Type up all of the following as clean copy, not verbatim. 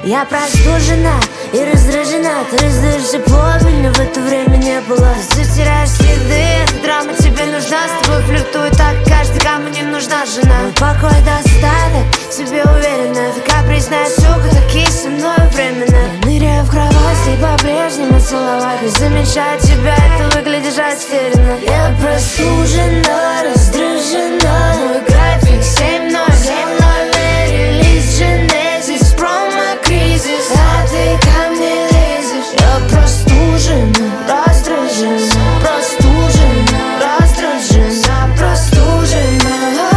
Я простужена и раздражена. Ты раздаешь тепло, меня в это время не было. Ты затираешь следы, эта драма тебе нужна. С тобой флиртует так каждый, кому не нужна жена. Мой покой достаток, в себе уверена. Ты капризная сука, такие со мной временно. Я ныряю в кровать и по-прежнему целовать. Не замечаю тебя, ты выглядишь растерянно. Я простужена, раздражена. Мой график 7-0, релиз Genesis, промо-кризис. А ты ко мне лезешь. Я простужена, раздражена. Простужена, раздражена. Простужена,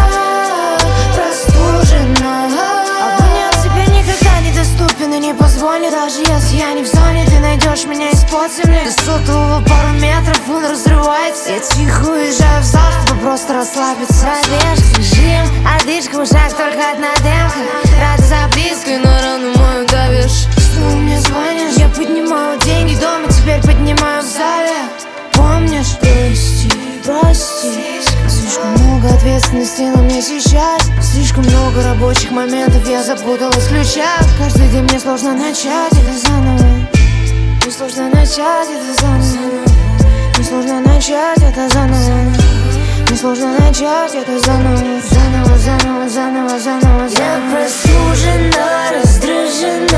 простужена. Абонент тебе никогда не доступен и не позвонит. Даже если я не в зоне, ты найдешь меня из-под земли. До сотового пару метров, он разрывается. Я тихо уезжаю в зал, чтобы просто расслабиться. Пробежка, жим, одышка, в ушах только одна демка. Рада запиской, но рану мою давишь. Снова мне звонишь, я поднимаю деньги дома, теперь поднимаю в зале. Помнишь? Прости, прости. Слишком много ответственности на мне сейчас. Слишком много рабочих моментов, я запуталась в ключах. Каждый день мне сложно начать это заново. Мне сложно начать это заново. Мне сложно начать это заново. Мне сложно начать это заново. Заново, заново, заново, заново, заново. Я простужена, раздражена.